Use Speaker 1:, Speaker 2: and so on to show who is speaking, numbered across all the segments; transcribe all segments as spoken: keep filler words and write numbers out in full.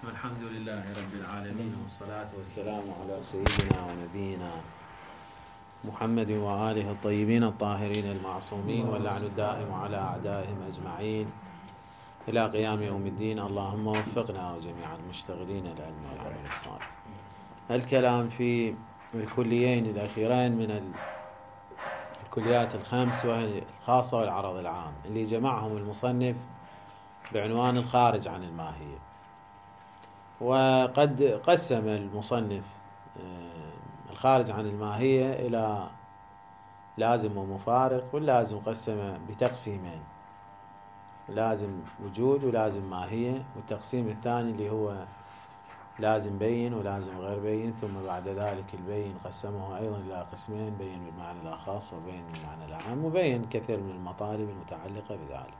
Speaker 1: الحمد لله رب العالمين، والصلاة والسلام على سيدنا ونبينا محمد وآله الطيبين الطاهرين المعصومين، واللعن الدائم على أعدائهم أجمعين إلى قيام يوم الدين. اللهم وفقنا وجميع المشتغلين العلم والعمل الصالح. الكلام في الكليين الأخيرين من الكليات الخمس، وهي الخاصة والعرض العام، اللي جمعهم المصنف بعنوان الخارج عن الماهية. وقد قسم المصنف الخارج عن الماهية إلى لازم ومفارق، واللازم قسم بتقسيمين: لازم وجود ولازم ماهية، والتقسيم الثاني اللي هو لازم بين ولازم غير بين. ثم بعد ذلك البين قسمه أيضا إلى قسمين: بين بالمعنى الأخص وبين بالمعنى العام، وبين كثير من المطالب المتعلقة بذلك.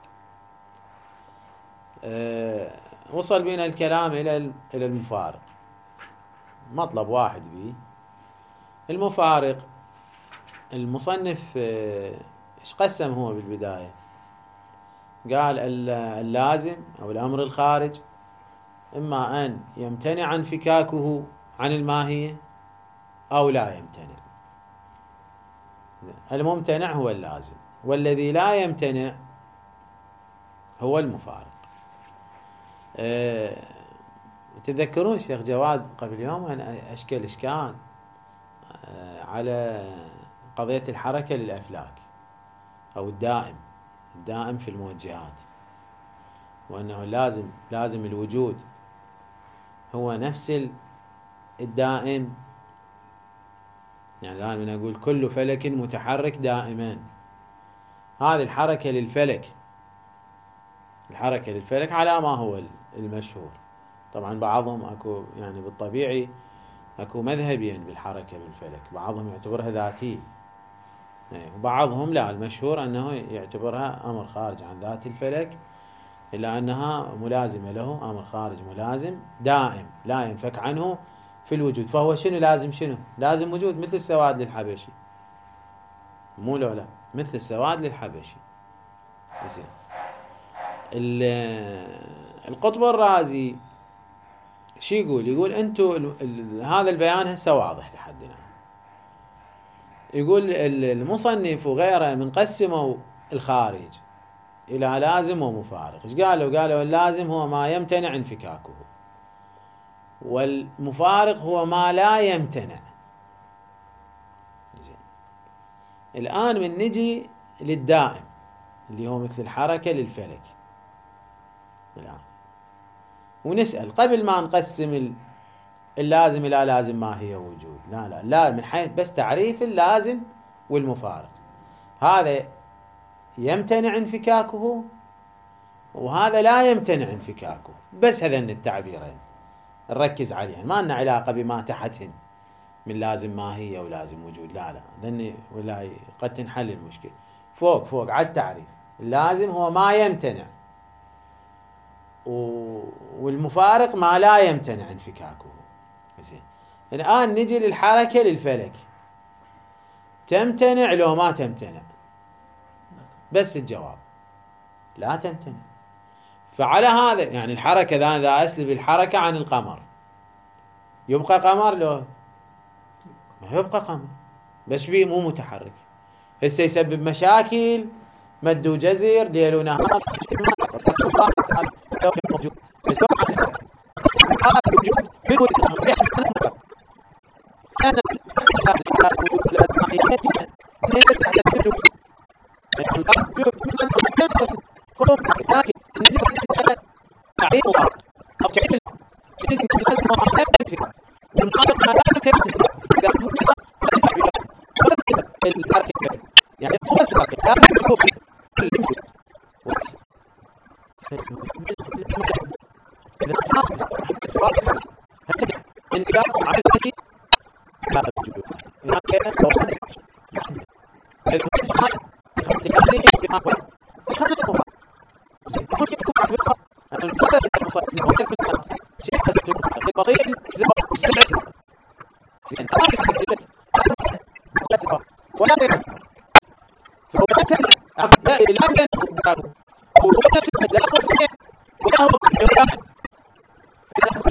Speaker 1: أه وصل بنا الكلام إلى إلى المفارق، مطلب واحد به المفارق. المصنف ايش قسم هو بالبداية؟ قال اللازم أو الأمر الخارج إما أن يمتنع انفكاكه عن الماهية أو لا يمتنع. الممتنع هو اللازم، والذي لا يمتنع هو المفارق. أه تذكرون شيخ جواد قبل يوم أن أشكل إشكال أه على قضية الحركة للأفلاك أو الدائم الدائم في الموجهات، وأنه لازم لازم الوجود هو نفس الدائم. يعني الآن من أقول كل فلك متحرك دائما، هذه الحركة للفلك الحركة للفلك على ما هو المشهور. طبعا بعضهم أكو يعني بالطبيعي أكو مذهبيا بالحركة بالفلك، بعضهم يعتبرها ذاتي وبعضهم لا، المشهور أنه يعتبرها أمر خارج عن ذات الفلك، إلا أنها ملازمة له، أمر خارج ملازم دائم لا ينفك عنه في الوجود. فهو شنو لازم؟ شنو لازم؟ وجود، مثل السواد للحبشي، مو لو لا مثل السواد للحبشي. زين. القطب الرازي شو يقول؟ يقول انتو هذا البيان هسه واضح لحد الآن. يقول المصنف وغيره من قسموا الخارج إلى لازم ومفارق. ايش قالوا؟ قالوا اللازم هو ما يمتنع انفكاكه، والمفارق هو ما لا يمتنع. زين. الآن من نجي للدائم اللي هو مثل الحركة للفلك الآن، ونسأل قبل ما نقسم اللازم إلى لازم ما هي وجود، لا لا لا من حيث بس تعريف اللازم والمفارق، هذا يمتنع انفكاكه وهذا لا يمتنع انفكاكه، بس هذين التعبيرين نركز عليهن، ما لنا علاقة بما تحتهن من لازم ماهية ولازم وجود، لا لا ذني ولا قد تنحل المشكلة. فوق فوق على التعريف، اللازم هو ما يمتنع، والمفارق ما لا يمتنع انفكاكه. زين. الآن نجي للحركة للفلك، تمتنع لو ما تمتنع؟ بس الجواب لا تمتنع. فعلى هذا يعني الحركة إذا أسلب الحركة عن القمر يبقى قمر؟ لو ما يبقى قمر، بس بيه مو متحرك. هسه يسبب مشاكل مد وجزر ليل ونهار.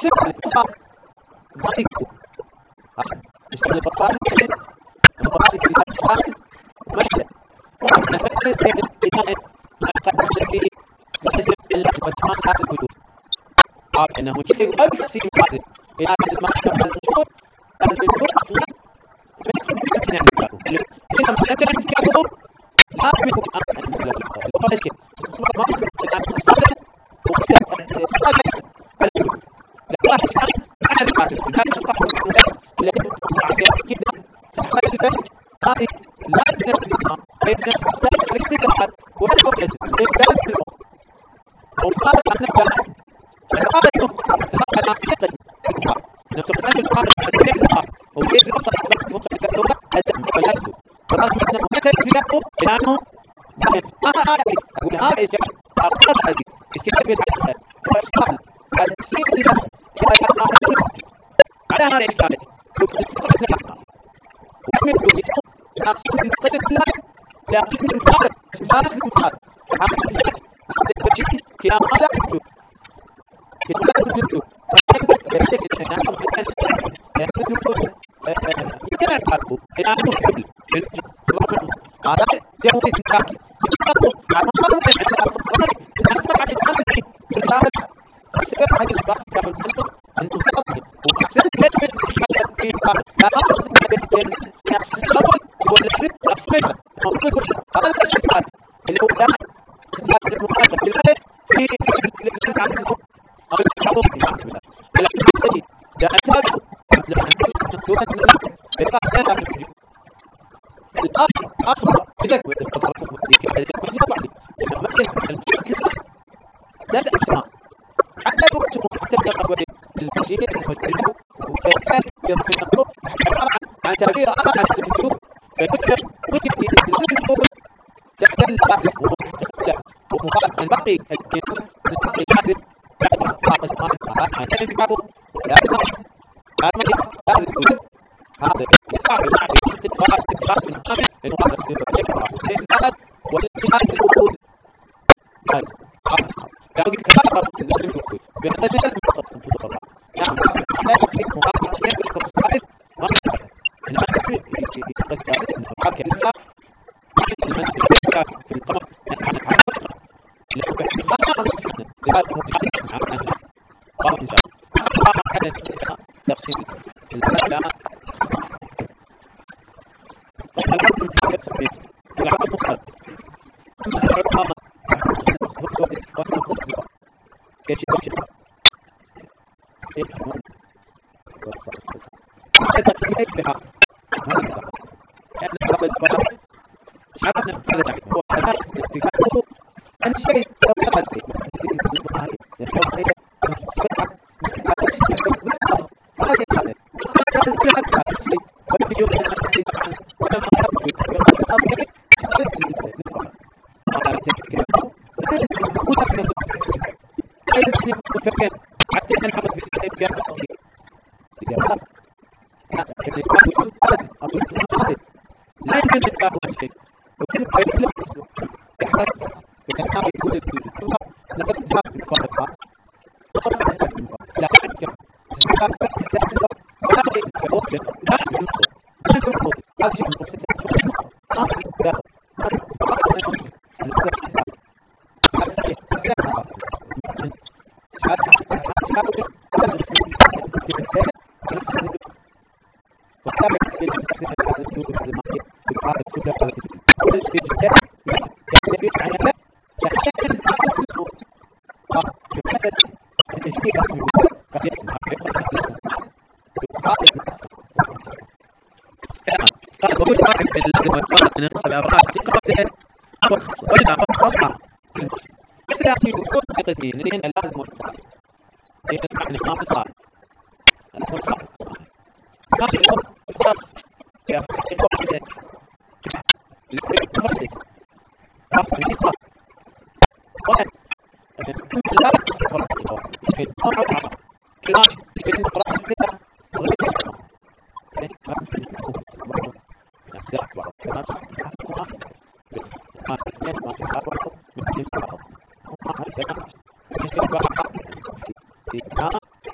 Speaker 1: سبب الفقار ما تكتب مش كل الفقار الفقار في الفقار مجد نفكر في الاستثناء ما قد في بالنسبة للوثمان هذا الوجود عارف أنه شيء غير تفسير هذا إذا هذا ما هذا الوجود هذا الوجود أصلا ما يمكن أن يكون إذا ما كان يكون لا يمكن أن يكون ولا شيء ما يمكن أن يكون لا واحد أنا أعرف هذا الصح الذي كده تحتاج الفهم هذه لا تنفذها هي تحتاج الاستقرار والوقت إنجاز الأمر وقال أن نبدأ القاعدة تتفق عن حقيقة الإبقاء نتفق القاعدة عن الإبقاء ويجب أن تطبق فوق الكتابة الدم والأكل ورغم أنه هناك اتفاق لأنه ما هذه أقول هذا إشكال أقل هذه إشكال بالحقيقة وإشكال هذا التفسير اللي على هذا الإشكال وأمر بالإشكال نفسه في القدر الله لا تشمل القادر استفادة المقادر وحامل السجد استفادة كلام هذا الحجود كلام الحجود يجب أن يكون هناك يمكن أن يكون إلى أن يحبل هذا يمكن أن يكون على مصر من الأرض أن تبع الأرض في الكامل السبب هذه الأرض كامل سنة أن تفضل وأحسن تجمع في الكامل لا تفضل نفس الأول والذي أسمعه هذا الشيء اللي هو ده هذا المحدث الآن في الجزء عن الحب أو الحضور في العالم الذي ده أساسه لما نقول أن الإبقاء لا يوجد الآخر أصبح تذكر التطرق والذكر الذي يجب عليه لا تسمع حتى يكتبوا حتى تقبل المجيء المجيء وكان يمكن عن تعبير أمر عن السجود فكتب كتب في السجود تعدل البحث ومخالف عن باقي الباقي الحاسب بعد حافظ القرآن عن تعبير البحث ولكن هذا الوجود هذا يقع بمعنى استقرار استقرار من القمع لنقابل استقرار والاستقرار والاتحاد الوجود هذا يعني كتابة الذي يقول بأن تجد المخطط في القرآن نعم لا يمكن مقابل استقرار بالصحيح ما يستطيع إن هذا في القصة إنه حركة الإنسان في القمر نحن نفعل فقط لأنه كحقيقة لذلك متحدث عن أنها قام إنسان قام حدث تفصيل الكلام والحدث في التفصيل العقد مختلف أما العقد كيف يتوجه كيف يتوجه هذا كيف بها لأن رب الفرق عرفنا هذا الشيء هو أساس استفادته عن الشيء لو أخذ شيء حتى نحفظ بالسيف في هذا التوصيل لا يمكن إطلاق الشيء وكل فيطلق يحتاج يتحاب يكون الكتب نفس إطلاق الفارقة وطبعا يحتاج المفارقة لا يمكن استطاع بس يتحاب ولا شيء يستطيع لا يمكن لا يمكن هذا شيء متوسط آخر داخل هذا فقط ما يمكن المسافة هذا صحيح وكل واحد من لازم يتفرق من القصة بأبراج حقيقة وإذا فصحى بس لا في كل قسمين لأن لازم يتفرق لأن نحن ما نتفرق نحن نتفرق هذه الأمر خلاص يا أخي الأمر الأمر خلاص من الإطلاق واحد لا تتفرق في الأمر الأمر كلاش في الإطلاق كده وغير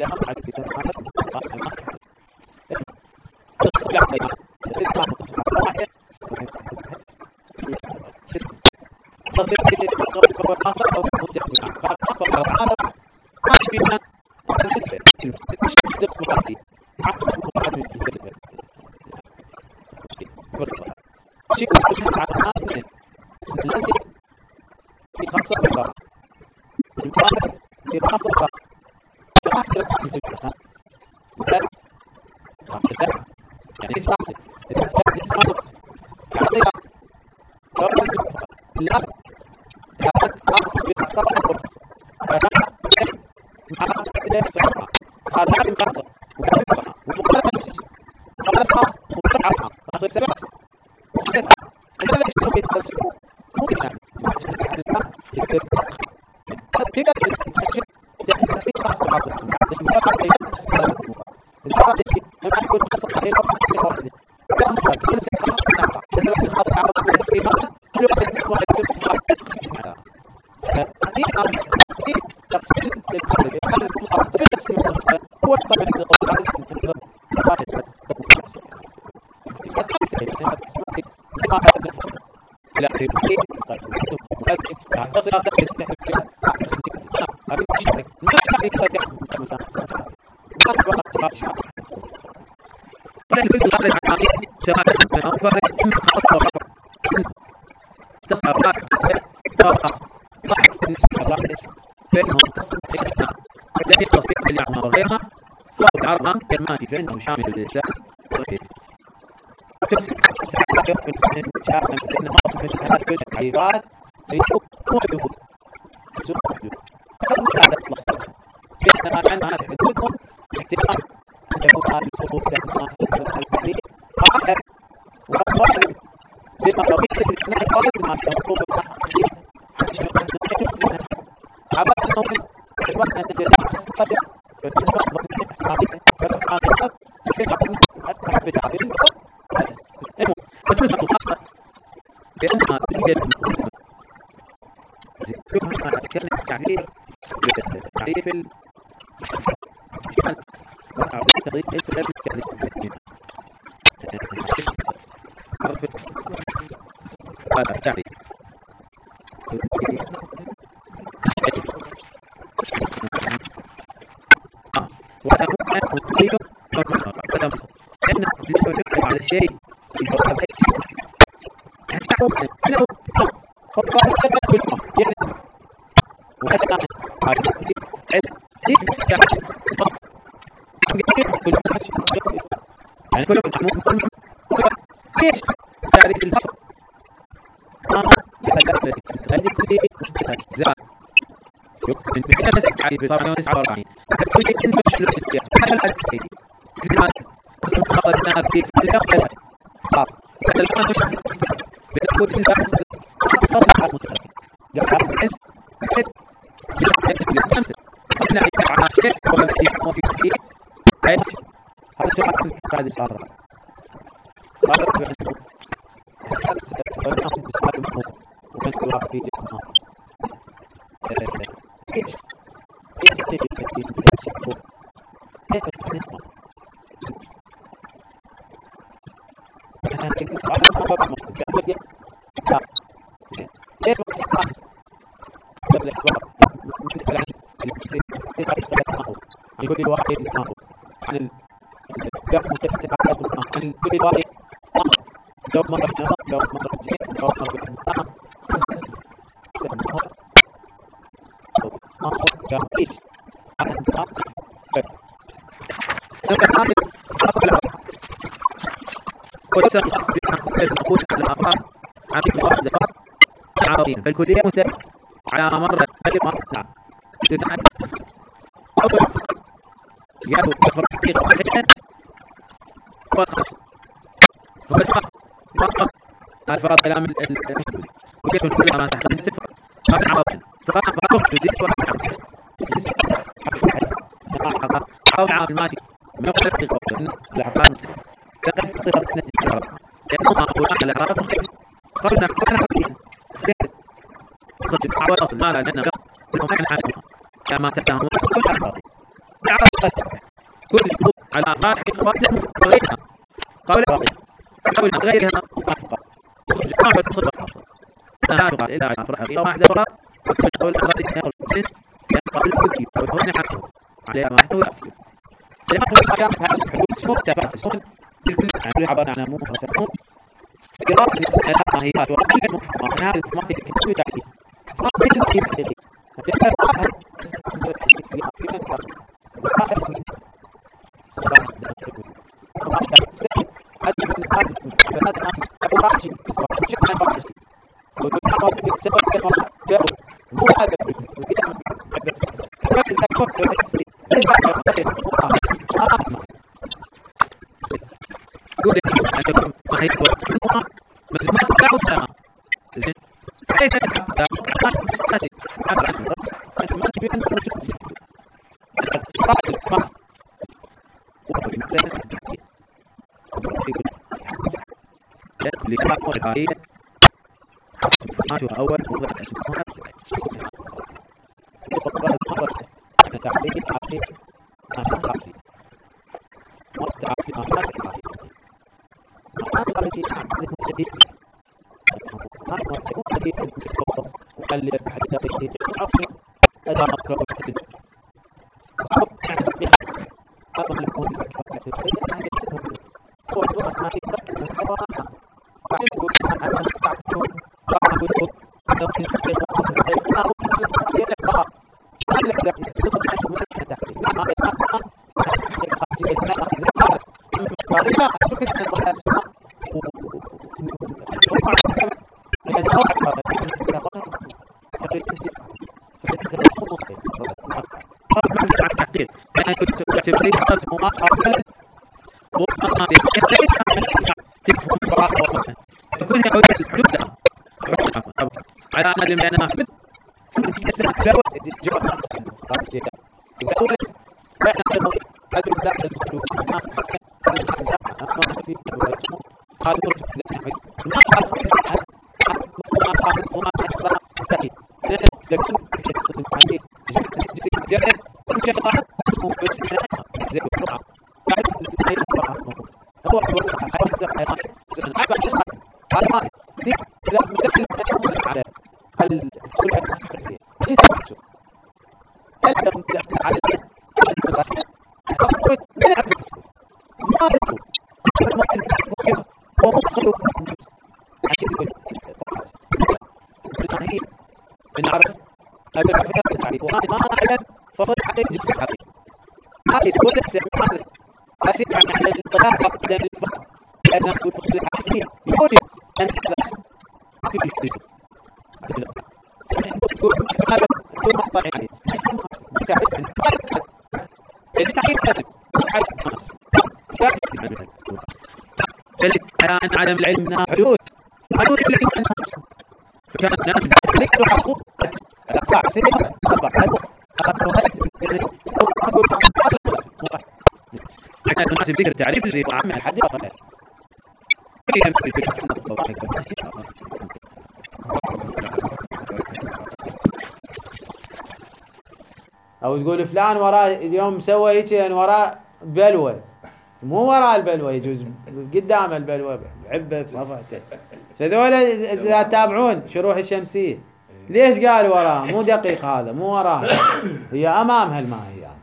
Speaker 1: كلمات فإنه شامل للإسلام على الشيء يعني كل ايش تعرف الفرق ما يحدث هذه كل زاد شوف من بين الناس عارف صار يوم تسعة وأربعين كل شيء مش له حل الحل كلمات خلصنا في الأخير خلاص الآن بنقول إنسان خلاص خلاص جاب الحس حس خمسة إحنا على شيء ولا في في كثير هاي هذا سؤال قاعد يصير هذا وكان سؤال في جسمه كيف كيف تجد كثير من الشيء كيف تسمع أنا كنت أعرف ما بعرف كم بدي أعرف ليش ما أعرف قبل الأخبار مثل عن كيف أعرف عن كل واحد يتناقض عن الجواب متفق عن كل واحد جواب مرة جواب جواب مرة جواب مرة جواب إيش أنا أعرف أنا أعرف وتسمى الشخص بأن تكون الأفراد عبيد الأرض العربية فالكلية متفق على مر كلمة نعم أول يأتوا كفر حقيقة صحيحة وخاصة وكتبت فقط الأفراد كلام المسلمين وكيف الكلية ما تحتاج تفق فقط عربيا فقط فقط جديد وقت عربي أو عام الماتي من يقول الحقيقة الأفراد تقف صفة نجد العرب لأنهما أقولان الأعراب قلنا كنا حقيقا صدق أعوى أصل ما لا لأنه إنهم كان عالمها كما تفهمون كل أعراب كل على راحة قواعد وغيرها قول قول غيرها جماعة الصدق لا تقال إلا على حقيقة واحدة فقط وكل قول الرأي يقول الجنس يقول الكتي ويكون حقه عليها ما يحتوي لأنه الأحكام هذه الحدود سمو تفاعل سمو الكل عن عبارة عن أمور وسمو قراءة الماهيات وقال المحكمة هذه المحكمة كتير تعديل ما بين الحقيقي حسب أول موضع اسمها القطرة المرة تعليق تعليق تعليق على أمل بأنها كان عدم العلم منها حدود حدود التي عنها فكان الناس يكثروا حقوق الأقطاع سيئة أربع حقوق حتى الناس بذكر التعريف الذي وعمها الحد والقياس أو تقول فلان وراء اليوم سوى هيك يعني وراء بلوى مو وراء البلوى يجوز قدام البلوى بعبه بصفحته فذولا إذا تتابعون شروح الشمسية ليش قال وراء مو دقيق هذا مو وراء هي أمامها الماهيات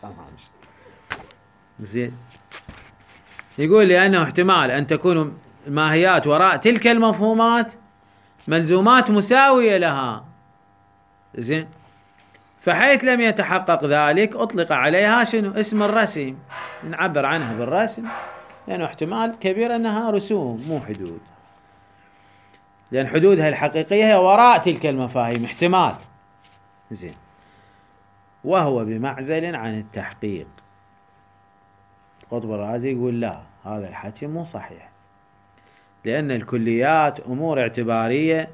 Speaker 1: زين يقول لأنه احتمال أن تكون الماهيات وراء تلك المفهومات ملزومات مساوية لها زين فحيث لم يتحقق ذلك أطلق عليها شنو اسم الرسم نعبر عنها بالرسم لأنه احتمال كبير أنها رسوم مو حدود لأن حدودها الحقيقية هي وراء تلك المفاهيم احتمال زين وهو بمعزل عن التحقيق. قطب الرازي يقول لا هذا الحكي مو صحيح لأن الكليات أمور اعتبارية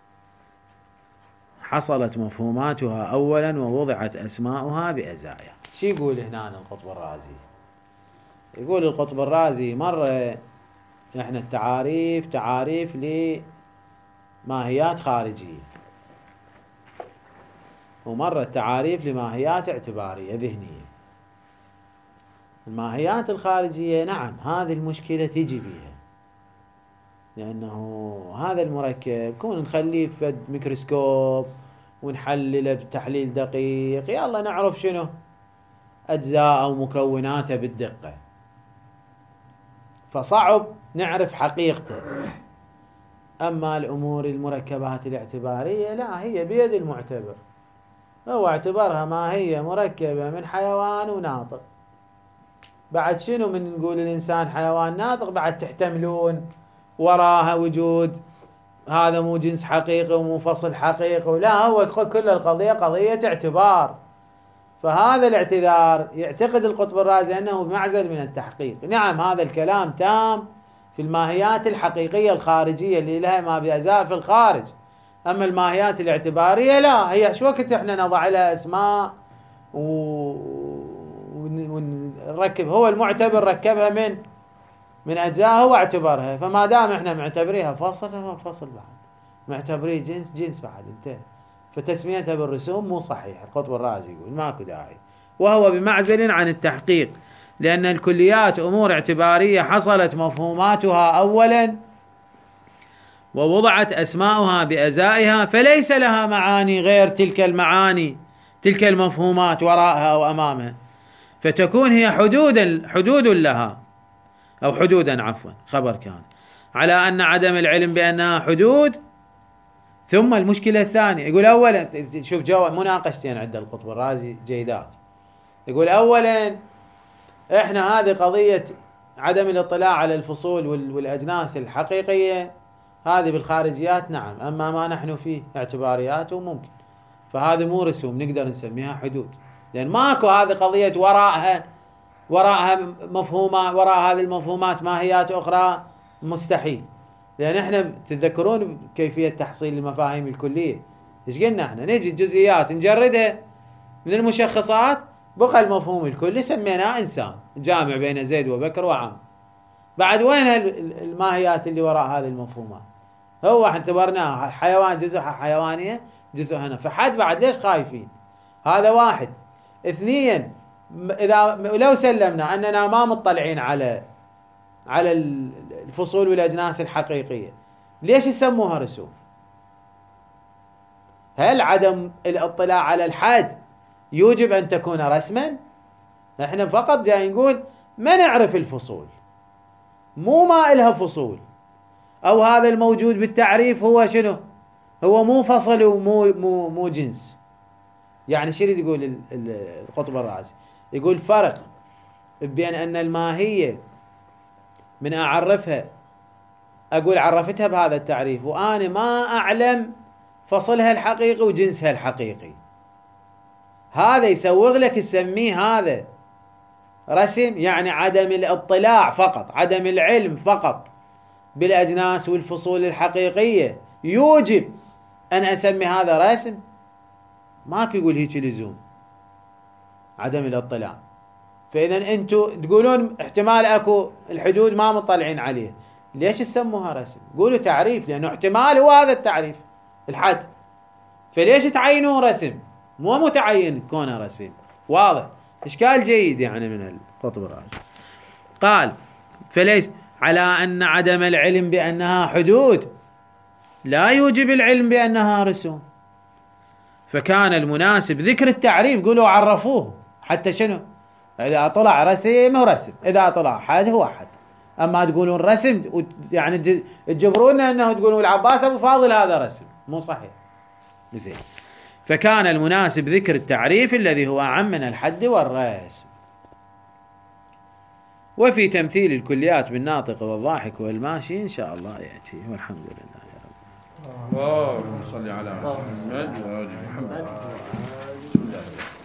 Speaker 1: حصلت مفهوماتها أولا ووضعت أسماؤها بأزايا. شو يقول هنا القطب الرازي؟ يقول القطب الرازي مرة احنا التعاريف تعاريف لماهيات خارجية ومرة التعاريف لماهيات اعتبارية ذهنية الماهيات الخارجية نعم هذه المشكلة تجي بيها، لأنه هذا المركب كون نخليه في ميكروسكوب ونحلله بتحليل دقيق يلا نعرف شنو أجزاء أو مكوناته بالدقة، فصعب نعرف حقيقته. أما الأمور المركبات الاعتبارية لا، هي بيد المعتبر، هو اعتبرها ما هي مركبة من حيوان وناطق. بعد شنو من نقول الإنسان حيوان ناطق بعد تحتملون وراها وجود هذا مو جنس حقيقي ومو فصل حقيقي، لا هو كل القضية قضية اعتبار. فهذا الاعتذار يعتقد القطب الرازي أنه بمعزل من التحقيق. نعم هذا الكلام تام في الماهيات الحقيقية الخارجية اللي لها ما بأجزاء في الخارج، أما الماهيات الاعتبارية لا، هي شو وقت احنا نضع لها اسماء ونركب، هو المعتبر ركبها من من أجزاء هو اعتبرها، فما دام احنا معتبريها فصل هو فصل بعد، معتبريه جنس جنس بعد انتهى. فتسميتها بالرسوم مو صحيح، القطب الرازي يقول ماكو داعي، وهو بمعزل عن التحقيق، لأن الكليات أمور اعتبارية حصلت مفهوماتها أولا ووضعت أسماؤها بأزائها، فليس لها معاني غير تلك المعاني تلك المفهومات وراءها وأمامها، فتكون هي حدود حدود لها أو حدودا عفوا خبر كان على أن عدم العلم بأنها حدود. ثم المشكلة الثانية يقول أولا، شوف جواب مناقشتين عند القطب الرازي جيدات، يقول أولا إحنا هذه قضية عدم الاطلاع على الفصول والأجناس الحقيقية هذه بالخارجيات نعم، أما ما نحن فيه اعتباريات وممكن، فهذه مو رسوم نقدر نسميها حدود، لأن ماكو هذه قضية وراءها وراءها مفهومات، وراء هذه المفهومات ماهيات أخرى مستحيل. لأن احنا تتذكرون كيفية تحصيل المفاهيم الكلية ايش قلنا احنا؟ نجي الجزئيات نجردها من المشخصات، بقى المفهوم الكلي سميناه إنسان جامع بين زيد وبكر وعام. بعد وين الماهيات اللي وراء هذه المفهومات؟ هو اعتبرناه حيوان جزءها حيوانية جزء هنا، فحد بعد ليش خايفين؟ هذا واحد. اثنين، إذا لو سلمنا أننا ما مطلعين على على الفصول والأجناس الحقيقية ليش يسموها رسوم؟ هل عدم الاطلاع على الحد يوجب أن تكون رسما؟ احنا فقط جاي نقول ما نعرف الفصول، مو ما إلها فصول، أو هذا الموجود بالتعريف هو شنو؟ هو مو فصل ومو مو مو جنس. يعني شو يريد يقول القطب الرازي؟ يقول فرق بين أن الماهية من أعرفها أقول عرفتها بهذا التعريف وأنا ما أعلم فصلها الحقيقي وجنسها الحقيقي، هذا يسوغ لك تسميه هذا رسم، يعني عدم الاطلاع فقط، عدم العلم فقط بالأجناس والفصول الحقيقية يوجب أن أسمي هذا رسم؟ ماكو يقول هيك لزوم عدم الاطلاع. فإذا أنتم تقولون احتمال أكو الحدود ما مطلعين عليه، ليش تسموها رسم؟ قولوا تعريف، لأنه احتمال هو هذا التعريف الحد، فليش تعينون رسم؟ مو متعين كونه رسم. واضح؟ إشكال جيد يعني من القطب الرازي. قال فليس على أن عدم العلم بأنها حدود لا يوجب العلم بأنها رسوم، فكان المناسب ذكر التعريف. قولوا عرفوه حتى شنو؟ إذا طلع رسم هو رسم، إذا طلع حد هو حد. أما تقولون رسم يعني تجبرونا أنه تقولون العباس أبو فاضل هذا رسم، مو صحيح. زين، فكان المناسب ذكر التعريف الذي هو أعم من الحد والرسم. وفي تمثيل الكليات بالناطق والضاحك والماشي إن شاء الله يأتي، والحمد لله يا رب.
Speaker 2: اللهم صل على محمد وآل محمد.